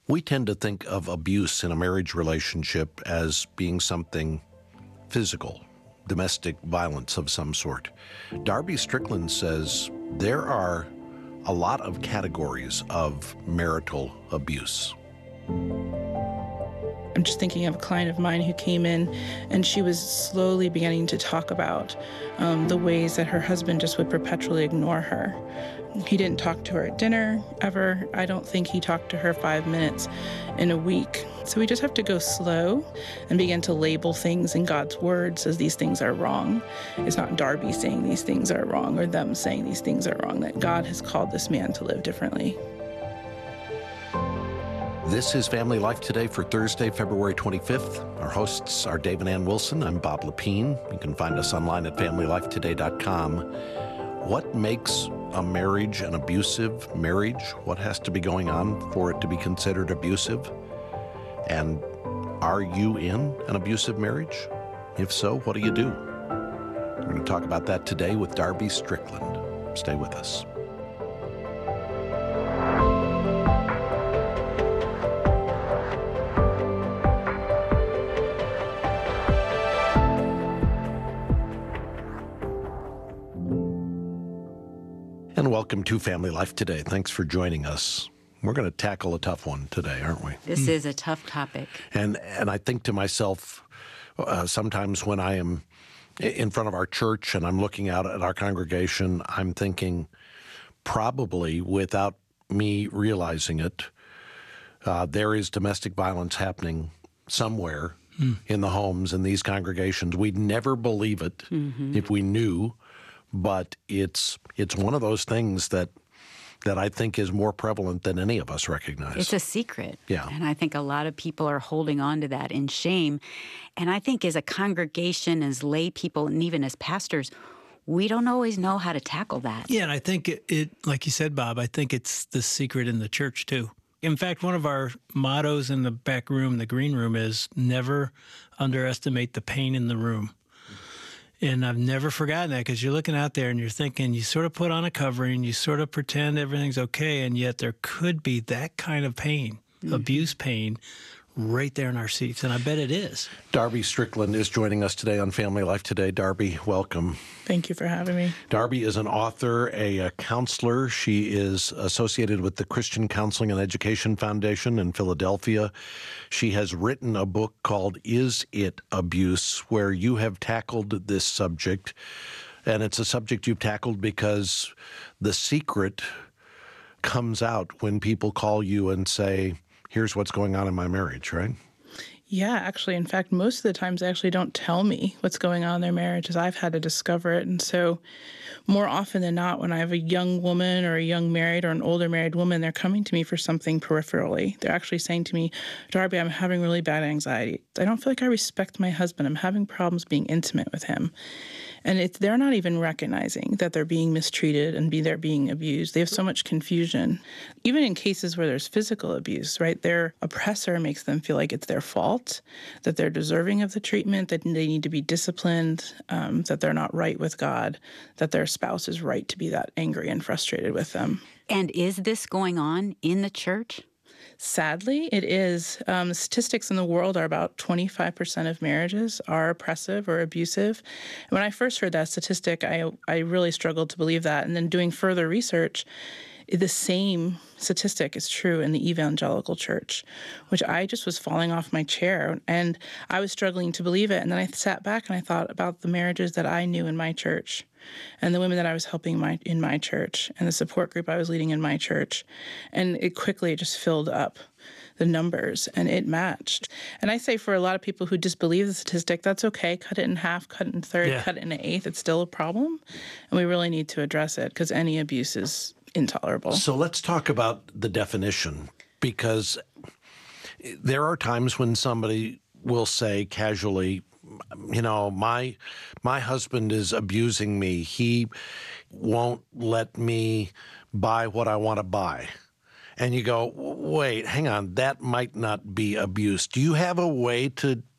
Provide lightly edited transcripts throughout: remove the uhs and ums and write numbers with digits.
We tend to think of abuse in a marriage relationship as being something physical, domestic violence of some sort. Darby Strickland says there are a lot of categories of marital abuse. I'm just thinking of a client of mine who came in and she was slowly beginning to talk about the ways that her husband just would perpetually ignore her. He didn't talk to her at dinner ever. I don't think he talked to her 5 minutes in a week. So we just have to go slow and begin to label things in God's words as these things are wrong. It's not Darby saying these things are wrong or them saying these things are wrong, that God has called this man to live differently. This is Family Life Today for Thursday, February 25th. Our hosts are Dave and Ann Wilson. I'm Bob Lepine. You can find us online at FamilyLifeToday.com. What makes a marriage an abusive marriage? What has to be going on for it to be considered abusive? And are you in an abusive marriage? If so, what do you do? We're going to talk about that today with Darby Strickland. Stay with us. And welcome to Family Life Today. Thanks for joining us. We're going to tackle a tough one today, aren't we? This is a tough topic. And I think to myself, sometimes when I am in front of our church and I'm looking out at our congregation, I'm thinking, probably without me realizing it, there is domestic violence happening somewhere in the homes in these congregations. We'd never believe it if we knew. But it's one of those things that I think is more prevalent than any of us recognize. It's a secret. Yeah. And I think a lot of people are holding on to that in shame. And I think as a congregation, as lay people, and even as pastors, we don't always know how to tackle that. Yeah, and I think it like you said, Bob, I think it's the secret in the church, too. In fact, one of our mottos in the back room, the green room, is never underestimate the pain in the room. And I've never forgotten that, because you're looking out there and you're thinking, you sort of put on a covering, you sort of pretend everything's okay, and yet there could be that kind of pain, abuse pain, right there in our seats. And I bet it is. Darby Strickland is joining us today on Family Life Today. Darby, welcome. Thank you for having me. Darby is an author, a counselor. She is associated with the Christian Counseling and Education Foundation in Philadelphia. She has written a book called Is It Abuse?, where you have tackled this subject. And it's a subject you've tackled because the secret comes out when people call you and say, here's what's going on in my marriage, right? Yeah, actually, in fact, most of the times they actually don't tell me what's going on in their marriage, as I've had to discover it. And so more often than not, when I have a young woman or a young married or an older married woman, they're coming to me for something peripherally. They're actually saying to me, Darby, I'm having really bad anxiety. I don't feel like I respect my husband. I'm having problems being intimate with him. And they're not even recognizing that they're being mistreated and they're being abused. They have so much confusion. Even in cases where there's physical abuse, right, their oppressor makes them feel like it's their fault, that they're deserving of the treatment, that they need to be disciplined, that they're not right with God, that their spouse is right to be that angry and frustrated with them. And is this going on in the church? Sadly, it is. Statistics in the world are about 25% of marriages are oppressive or abusive. And when I first heard that statistic, I really struggled to believe that. And then doing further research, the same statistic is true in the evangelical church, which I just was falling off my chair. And I was struggling to believe it. And then I sat back and I thought about the marriages that I knew in my church and the women that I was helping in my church and the support group I was leading in my church. And it quickly just filled up the numbers, and it matched. And I say for a lot of people who disbelieve the statistic, that's okay. Cut it in half, cut it in third, cut it in an eighth. It's still a problem, and we really need to address it because any abuse is intolerable. So let's talk about the definition, because there are times when somebody will say casually, you know, my husband is abusing me. He won't let me buy what I want to buy. And you go, wait, hang on, that might not be abuse. Do you have a way to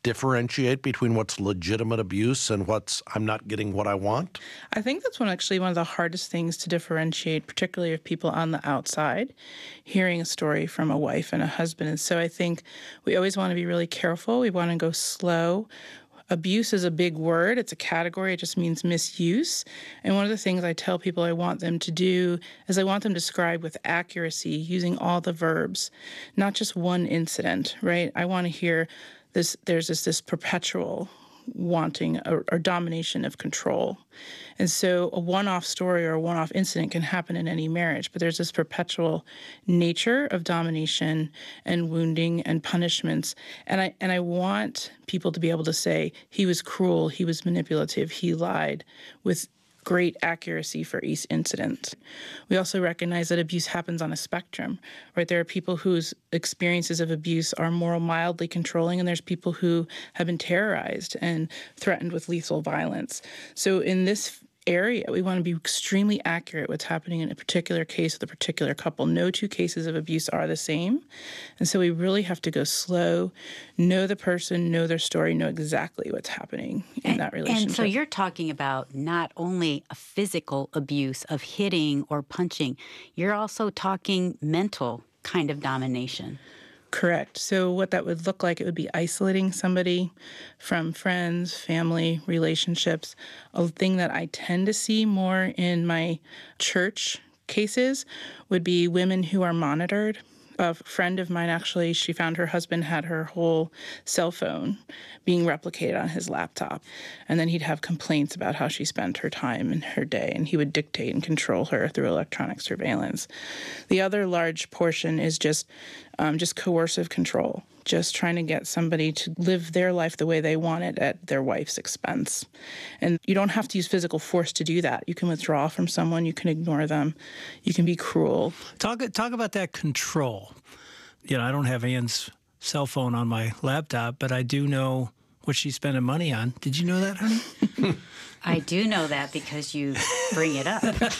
differentiate between what's legitimate abuse and what's I'm not getting what I want? I think that's actually one of the hardest things to differentiate, particularly of people on the outside, hearing a story from a wife and a husband. And so I think we always want to be really careful. We want to go slow. Abuse is a big word. It's a category. It just means misuse. And one of the things I tell people I want them to do is I want them to describe with accuracy using all the verbs, not just one incident, right? I want to hear there's this perpetual wanting or domination of control. And so a one-off story or a one-off incident can happen in any marriage, but there's this perpetual nature of domination and wounding and punishments. And I want people to be able to say, he was cruel, he was manipulative, he lied, with great accuracy for each incident. We also recognize that abuse happens on a spectrum, right? There are people whose experiences of abuse are more mildly controlling, and there's people who have been terrorized and threatened with lethal violence. So in this area, we want to be extremely accurate what's happening in a particular case with a particular couple. No two cases of abuse are the same. And so we really have to go slow, know the person, know their story, know exactly what's happening in that relationship. And so you're talking about not only a physical abuse of hitting or punching, you're also talking mental kind of domination. Correct. So what that would look like, it would be isolating somebody from friends, family, relationships. A thing that I tend to see more in my church cases would be women who are monitored. A friend of mine, actually, she found her husband had her whole cell phone being replicated on his laptop. And then he'd have complaints about how she spent her time and her day, and he would dictate and control her through electronic surveillance. The other large portion is just coercive control, just trying to get somebody to live their life the way they want it at their wife's expense. And you don't have to use physical force to do that. You can withdraw from someone, you can ignore them, you can be cruel. Talk about that control. You know, I don't have Ann's cell phone on my laptop, but I do know what she's spending money on. Did you know that, honey? I do know that because you bring it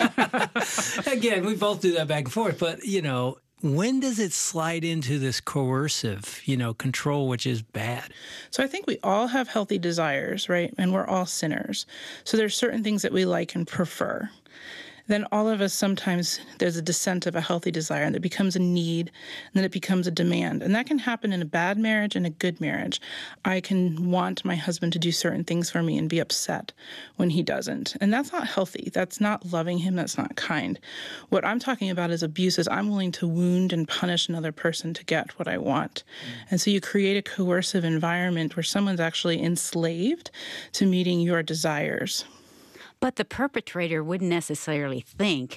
up. Again, we both do that back and forth, but, you know, when does it slide into this coercive, control, which is bad? So I think we all have healthy desires, right? And we're all sinners. So there's certain things that we like and prefer. Then all of us, sometimes there's a descent of a healthy desire, and it becomes a need, and then it becomes a demand. And that can happen in a bad marriage and a good marriage. I can want my husband to do certain things for me and be upset when he doesn't. And that's not healthy. That's not loving him. That's not kind. What I'm talking about is abuse, is I'm willing to wound and punish another person to get what I want. And so you create a coercive environment where someone's actually enslaved to meeting your desires. But the perpetrator wouldn't necessarily think,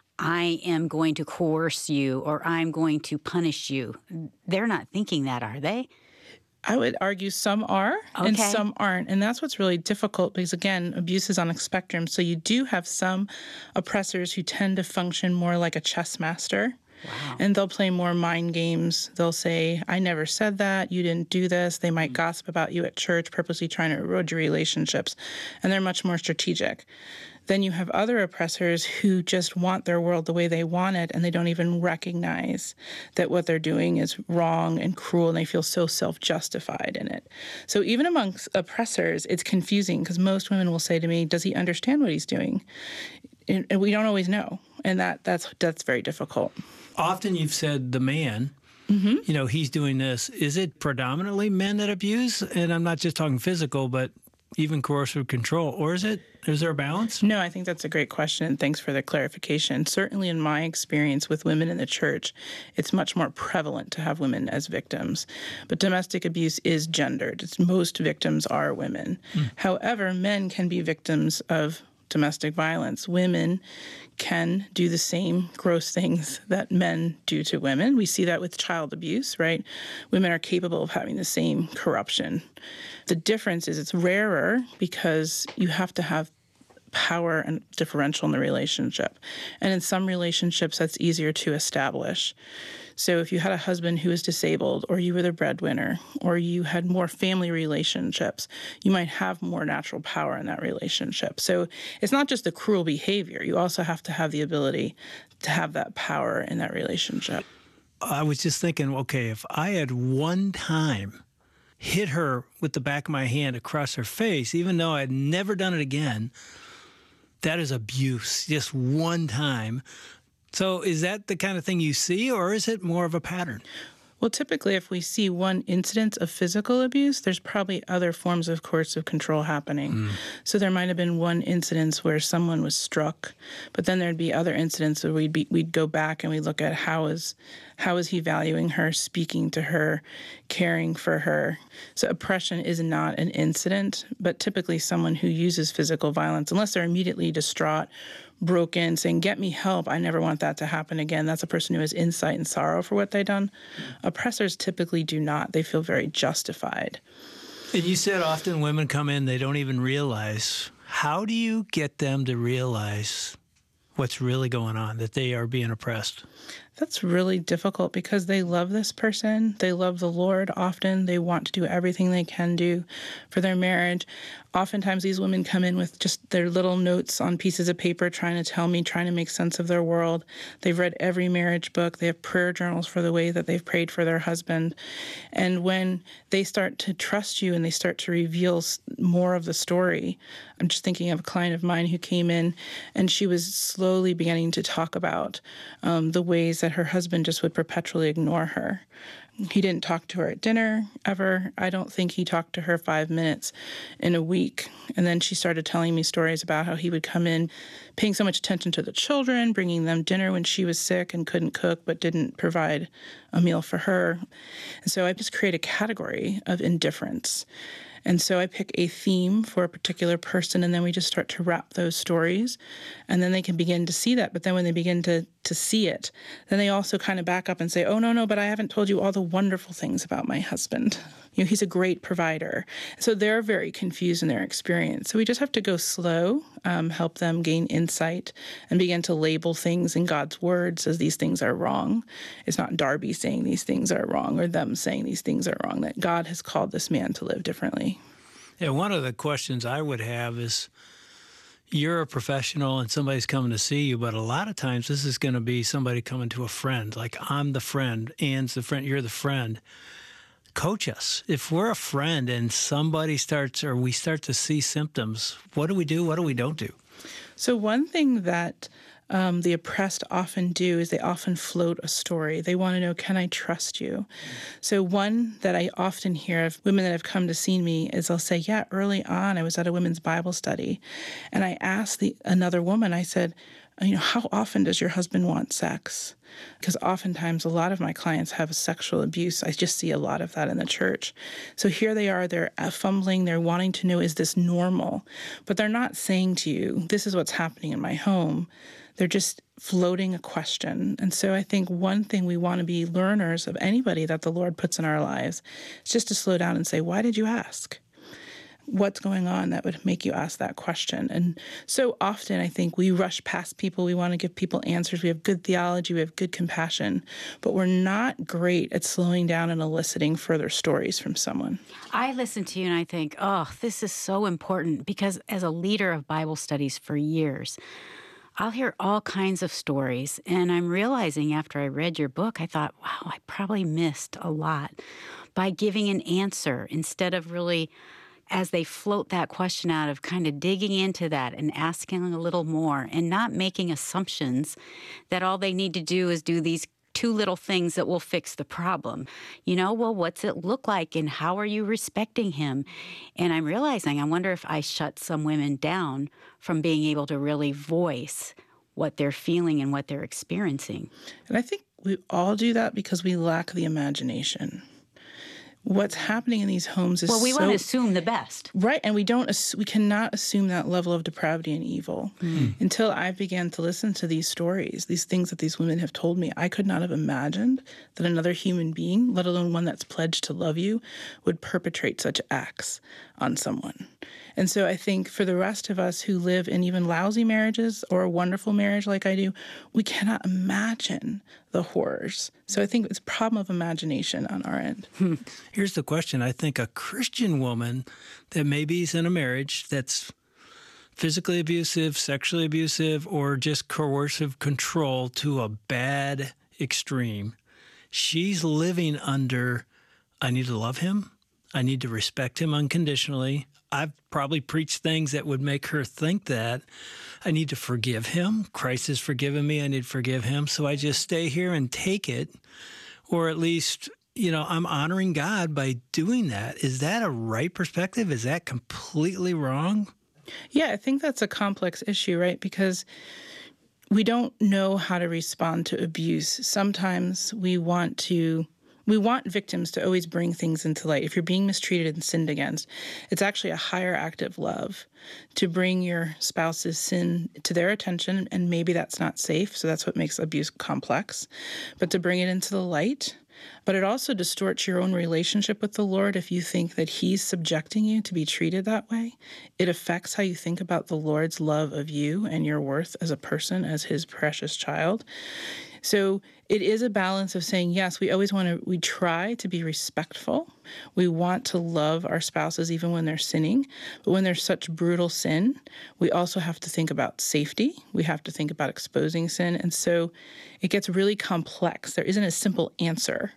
I am going to coerce you or I'm going to punish you. They're not thinking that, are they? I would argue some are and some aren't. And that's what's really difficult because, again, abuse is on a spectrum. So you do have some oppressors who tend to function more like a chess master. Wow. And they'll play more mind games. They'll say, I never said that. You didn't do this. They might gossip about you at church, purposely trying to erode your relationships. And they're much more strategic. Then you have other oppressors who just want their world the way they want it, and they don't even recognize that what they're doing is wrong and cruel, and they feel so self-justified in it. So even amongst oppressors, it's confusing because most women will say to me, does he understand what he's doing? And we don't always know. And that's very difficult. Often you've said the man, he's doing this. Is it predominantly men that abuse? And I'm not just talking physical, but even coercive control. Or is there a balance? No, I think that's a great question, and thanks for the clarification. Certainly in my experience with women in the church, it's much more prevalent to have women as victims. But domestic abuse is gendered. Most victims are women. However, men can be victims of domestic violence. Women can do the same gross things that men do to women. We see that with child abuse, right? Women are capable of having the same corruption. The difference is it's rarer because you have to have power and differential in the relationship. And in some relationships, that's easier to establish. So if you had a husband who was disabled, or you were the breadwinner, or you had more family relationships, you might have more natural power in that relationship. So it's not just the cruel behavior. You also have to have the ability to have that power in that relationship. I was just thinking, okay, if I had one time hit her with the back of my hand across her face, even though I'd never done it again, that is abuse, just one time. So is that the kind of thing you see, or is it more of a pattern? Well, typically, if we see one incident of physical abuse, there's probably other forms of coercive control happening. So there might have been one incident where someone was struck, but then there'd be other incidents where we'd go back and we'd look at how is he valuing her, speaking to her, caring for her. So oppression is not an incident, but typically someone who uses physical violence, unless they're immediately distraught, broken, saying, "Get me help. I never want that to happen again." That's a person who has insight and sorrow for what they've done. Oppressors typically do not. They feel very justified. And you said often women come in, they don't even realize. How do you get them to realize what's really going on, that they are being oppressed? That's really difficult because they love this person. They love the Lord often. They want to do everything they can do for their marriage. Oftentimes these women come in with just their little notes on pieces of paper trying to tell me, trying to make sense of their world. They've read every marriage book. They have prayer journals for the way that they've prayed for their husband. And when they start to trust you and they start to reveal more of the story, I'm just thinking of a client of mine who came in and she was slowly beginning to talk about the ways that her husband just would perpetually ignore her. He didn't talk to her at dinner ever. I don't think he talked to her 5 minutes in a week. And then she started telling me stories about how he would come in paying so much attention to the children, bringing them dinner when she was sick and couldn't cook but didn't provide a meal for her. And so I just create a category of indifference. And so I pick a theme for a particular person, and then we just start to wrap those stories, and then they can begin to see that. But then when they begin to see it, then they also kind of back up and say, "Oh, no, but I haven't told you all the wonderful things about my husband. You know, he's a great provider." So they're very confused in their experience. So we just have to go slow, help them gain insight, and begin to label things in God's words as these things are wrong. It's not Darby saying these things are wrong or them saying these things are wrong, that God has called this man to live differently. Yeah, one of the questions I would have is, you're a professional and somebody's coming to see you, but a lot of times this is going to be somebody coming to a friend. Like, I'm the friend, Ann's the friend, you're the friend. Coach us. If we're a friend and somebody starts, or we start to see symptoms, what do we do? What do we don't do? So one thing that the oppressed often do is they often float a story. They want to know, can I trust you? So one that I often hear of women that have come to see me is they'll say, yeah, early on I was at a women's Bible study, and I asked another woman, I said, how often does your husband want sex? Because oftentimes a lot of my clients have sexual abuse. I just see a lot of that in the church. So here they are, they're fumbling, they're wanting to know, is this normal? But they're not saying to you, this is what's happening in my home. They're just floating a question. And so I think one thing we want to be learners of anybody that the Lord puts in our lives is just to slow down and say, why did you ask? What's going on that would make you ask that question? And so often I think we rush past people. We want to give people answers. We have good theology. We have good compassion, but we're not great at slowing down and eliciting further stories from someone. I listen to you and I think, oh, this is so important, because as a leader of Bible studies for years, I'll hear all kinds of stories, and I'm realizing after I read your book, I thought, wow, I probably missed a lot by giving an answer instead of really, as they float that question out, of kind of digging into that and asking a little more and not making assumptions that all they need to do is do these two little things that will fix the problem. Well, what's it look like and how are you respecting him? And I'm realizing, I wonder if I shut some women down from being able to really voice what they're feeling and what they're experiencing. And I think we all do that because we lack the imagination. What's happening in these homes is we want to assume the best. Right, and we cannot assume that level of depravity and evil. Until I began to listen to these stories, these things that these women have told me. I could not have imagined that another human being, let alone one that's pledged to love you, would perpetrate such acts on someone. And so I think for the rest of us who live in even lousy marriages or a wonderful marriage like I do, we cannot imagine the horrors. So I think it's a problem of imagination on our end. Here's the question. I think a Christian woman that maybe is in a marriage that's physically abusive, sexually abusive, or just coercive control to a bad extreme, she's living under, I need to love him, I need to respect him unconditionally. I've probably preached things that would make her think that. I need to forgive him. Christ has forgiven me. I need to forgive him. So I just stay here and take it, or at least, I'm honoring God by doing that. Is that a right perspective? Is that completely wrong? Yeah, I think that's a complex issue, right? Because we don't know how to respond to abuse. Sometimes we want victims to always bring things into light. If you're being mistreated and sinned against, it's actually a higher act of love to bring your spouse's sin to their attention, and maybe that's not safe, so that's what makes abuse complex, but to bring it into the light. But it also distorts your own relationship with the Lord if you think that he's subjecting you to be treated that way. It affects how you think about the Lord's love of you and your worth as a person, as his precious child. So it is a balance of saying, yes, we try to be respectful. We want to love our spouses even when they're sinning. But when there's such brutal sin, we also have to think about safety. We have to think about exposing sin. And so it gets really complex. There isn't a simple answer.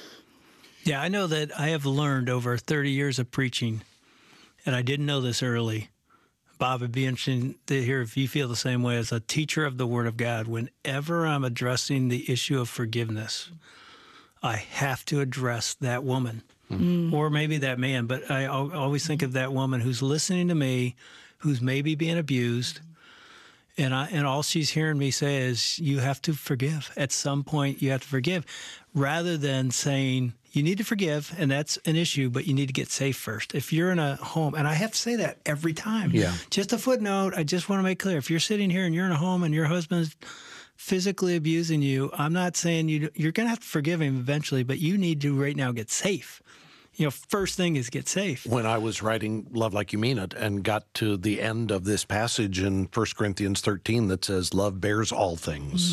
Yeah, I know that I have learned over 30 years of preaching, and I didn't know this early. Bob, it'd be interesting to hear if you feel the same way as a teacher of the Word of God. Whenever I'm addressing the issue of forgiveness, I have to address that woman or maybe that man. But I always think of that woman who's listening to me, who's maybe being abused. And all she's hearing me say is, you have to forgive. At some point, you have to forgive, rather than saying, you need to forgive, and that's an issue, but you need to get safe first. If you're in a home, and I have to say that every time. Yeah. Just a footnote, I just want to make clear, if you're sitting here and you're in a home and your husband's physically abusing you, I'm not saying you're going to have to forgive him eventually, but you need to right now get safe. First thing is get safe. When I was writing Love Like You Mean It and got to the end of this passage in 1 Corinthians 13 that says, love bears all things,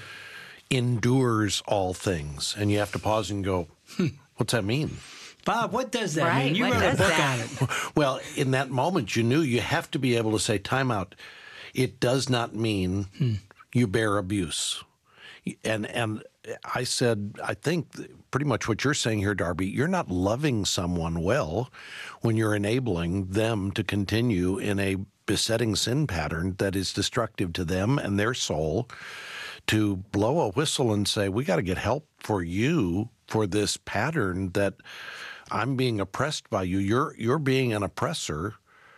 endures all things. And you have to pause and go, what's that mean? Bob, what does that Right, mean? You what wrote a does book that? on it. Well, in that moment, you knew you have to be able to say, time out. It does not mean you bear abuse. And I said, I think pretty much what you're saying here, Darby, you're not loving someone well when you're enabling them to continue in a besetting sin pattern that is destructive to them and their soul, to blow a whistle and say, we got to get help for you for this pattern that I'm being oppressed by you. You're being an oppressor.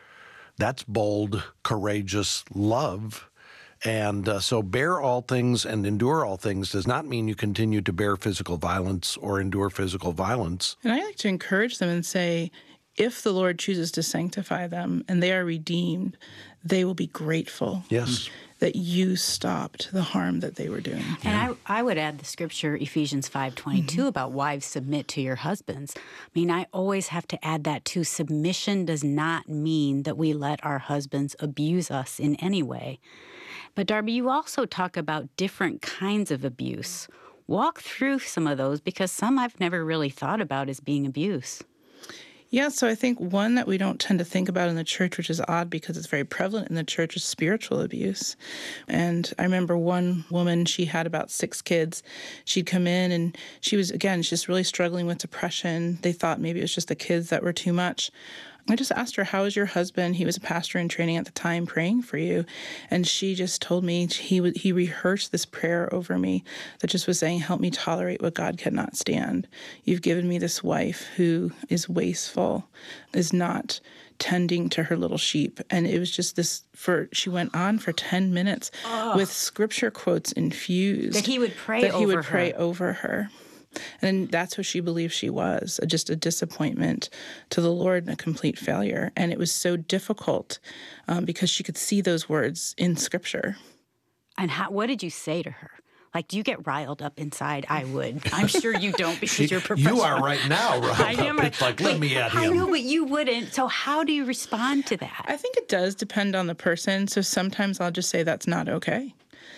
That's bold, courageous love. And so bear all things and endure all things does not mean you continue to bear physical violence or endure physical violence. And I like to encourage them and say, if the Lord chooses to sanctify them and they are redeemed, they will be grateful. Yes. That you stopped the harm that they were doing. And I would add the scripture, Ephesians 5:22, about wives submit to your husbands. I mean, I always have to add that too. Submission does not mean that we let our husbands abuse us in any way. But Darby, you also talk about different kinds of abuse. Walk through some of those, because some I've never really thought about as being abuse. Yeah, so I think one that we don't tend to think about in the church, which is odd because it's very prevalent in the church, is spiritual abuse. And I remember one woman, she had about 6 kids. She'd come in and she was, again, just really struggling with depression. They thought maybe it was just the kids that were too much. I just asked her, how is your husband? He was a pastor in training at the time, praying for you. And she just told me he rehearsed this prayer over me that just was saying, help me tolerate what God cannot stand. You've given me this wife who is wasteful, is not tending to her little sheep. And it was just she went on for 10 minutes with scripture quotes infused. That he would pray over her. And that's who she believed she was, just a disappointment to the Lord and a complete failure. And it was so difficult because she could see those words in Scripture. And what did you say to her? Like, do you get riled up inside? I would. I'm sure you don't, because you're professional. You are right now, right? I am. It's like, let me at him. I know, but you wouldn't. So how do you respond to that? I think it does depend on the person. So sometimes I'll just say, that's not okay.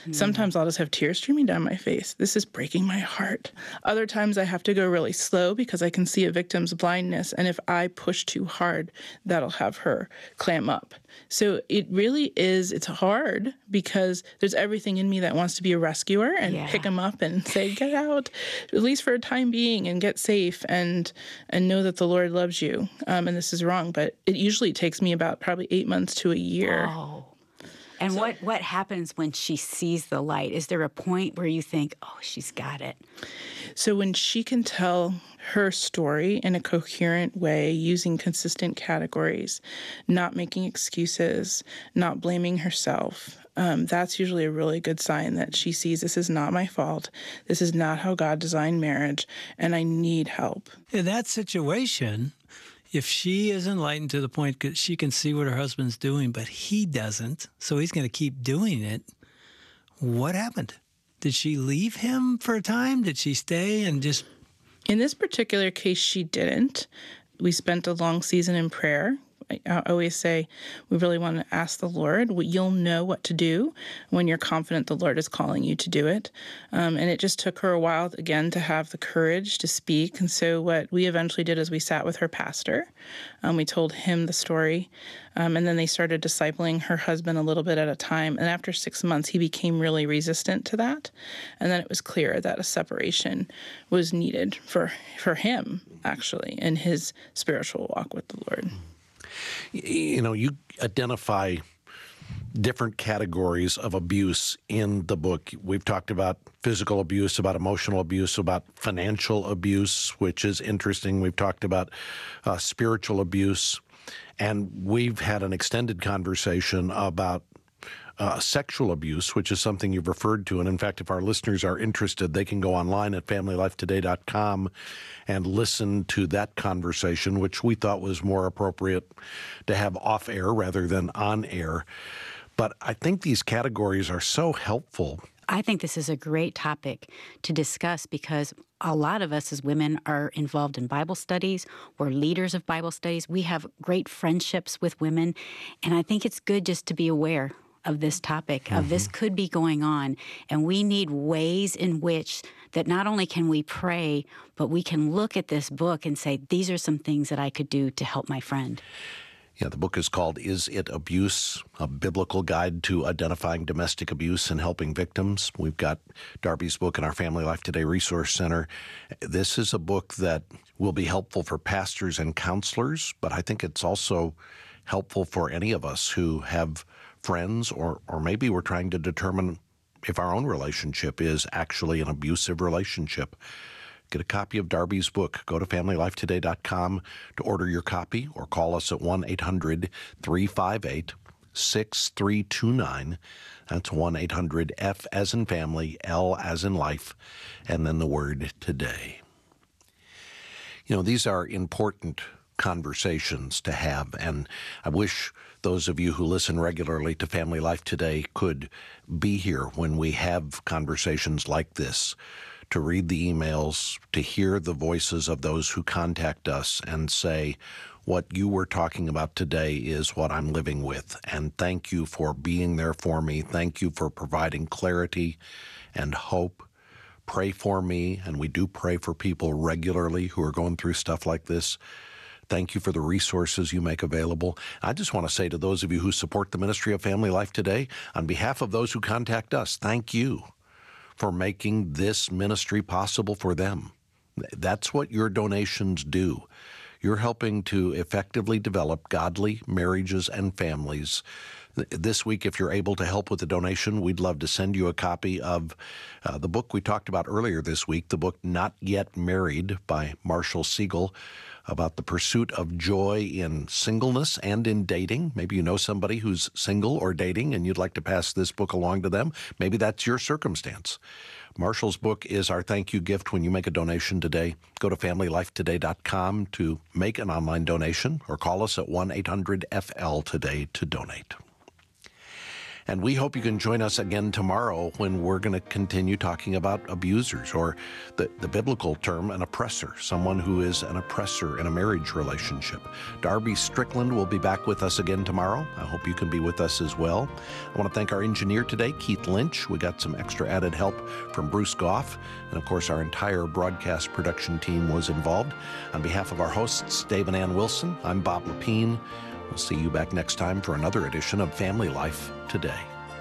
Sometimes I'll just have tears streaming down my face. This is breaking my heart. Other times I have to go really slow because I can see a victim's blindness. And if I push too hard, that'll have her clam up. So it really is, it's hard because there's everything in me that wants to be a rescuer and pick them up and say, get out, at least for a time being, and get safe and know that the Lord loves you. And this is wrong. But it usually takes me about probably 8 months to a year. Oh. And what happens when she sees the light? Is there a point where you think, oh, she's got it? So when she can tell her story in a coherent way, using consistent categories, not making excuses, not blaming herself, that's usually a really good sign that she sees this is not my fault. This is not how God designed marriage, and I need help. In that situation, if she is enlightened to the point that she can see what her husband's doing, but he doesn't, so he's going to keep doing it, what happened? Did she leave him for a time? Did she stay and just... In this particular case, she didn't. We spent a long season in prayer. I always say we really want to ask the Lord. You'll know what to do when you're confident the Lord is calling you to do it. And it just took her a while, again, to have the courage to speak. And so what we eventually did is we sat with her pastor. We told him the story. And then they started discipling her husband a little bit at a time. And after 6 months, he became really resistant to that. And then it was clear that a separation was needed for him, actually, in his spiritual walk with the Lord. You know, you identify different categories of abuse in the book. We've talked about physical abuse, about emotional abuse, about financial abuse, which is interesting. We've talked about spiritual abuse, and we've had an extended conversation about sexual abuse, which is something you've referred to. And in fact, if our listeners are interested, they can go online at familylifetoday.com and listen to that conversation, which we thought was more appropriate to have off air rather than on air. But I think these categories are so helpful. I think this is a great topic to discuss because a lot of us as women are involved in Bible studies. We're leaders of Bible studies. We have great friendships with women. And I think it's good just to be aware of this topic, of this could be going on. And we need ways in which that not only can we pray, but we can look at this book and say, these are some things that I could do to help my friend. Yeah, the book is called Is It Abuse? A Biblical Guide to Identifying Domestic Abuse and Helping Victims. We've got Darby's book in our Family Life Today Resource Center. This is a book that will be helpful for pastors and counselors, but I think it's also helpful for any of us who have friends, or maybe we're trying to determine if our own relationship is actually an abusive relationship. Get a copy of Darby's book. Go to familylifetoday.com to order your copy or call us at 1-800-358-6329. That's 1-800-F as in family, L as in life, and then the word today. You know, these are important conversations to have, and I wish those of you who listen regularly to Family Life Today could be here when we have conversations like this, to read the emails, to hear the voices of those who contact us and say, what you were talking about today is what I'm living with, and thank you for being there for me. Thank you for providing clarity and hope. Pray for me, and we do pray for people regularly who are going through stuff like this. Thank you for the resources you make available. I just want to say to those of you who support the ministry of Family Life Today, on behalf of those who contact us, thank you for making this ministry possible for them. That's what your donations do. You're helping to effectively develop godly marriages and families. This week, if you're able to help with a donation, we'd love to send you a copy of the book we talked about earlier this week, the book Not Yet Married by Marshall Siegel, about the pursuit of joy in singleness and in dating. Maybe you know somebody who's single or dating and you'd like to pass this book along to them. Maybe that's your circumstance. Marshall's book is our thank you gift when you make a donation today. Go to familylifetoday.com to make an online donation or call us at 1-800-FL today to donate. And we hope you can join us again tomorrow when we're going to continue talking about abusers, or the biblical term, an oppressor, someone who is an oppressor in a marriage relationship. Darby Strickland will be back with us again tomorrow. I hope you can be with us as well. I want to thank our engineer today, Keith Lynch. We got some extra added help from Bruce Goff. And of course, our entire broadcast production team was involved. On behalf of our hosts, Dave and Ann Wilson, I'm Bob Lepine. We'll see you back next time for another edition of Family Life Today.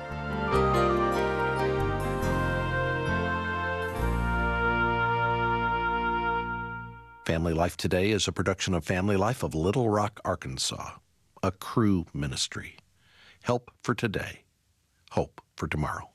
Family Life Today is a production of Family Life of Little Rock, Arkansas, a Cru ministry. Help for today, hope for tomorrow.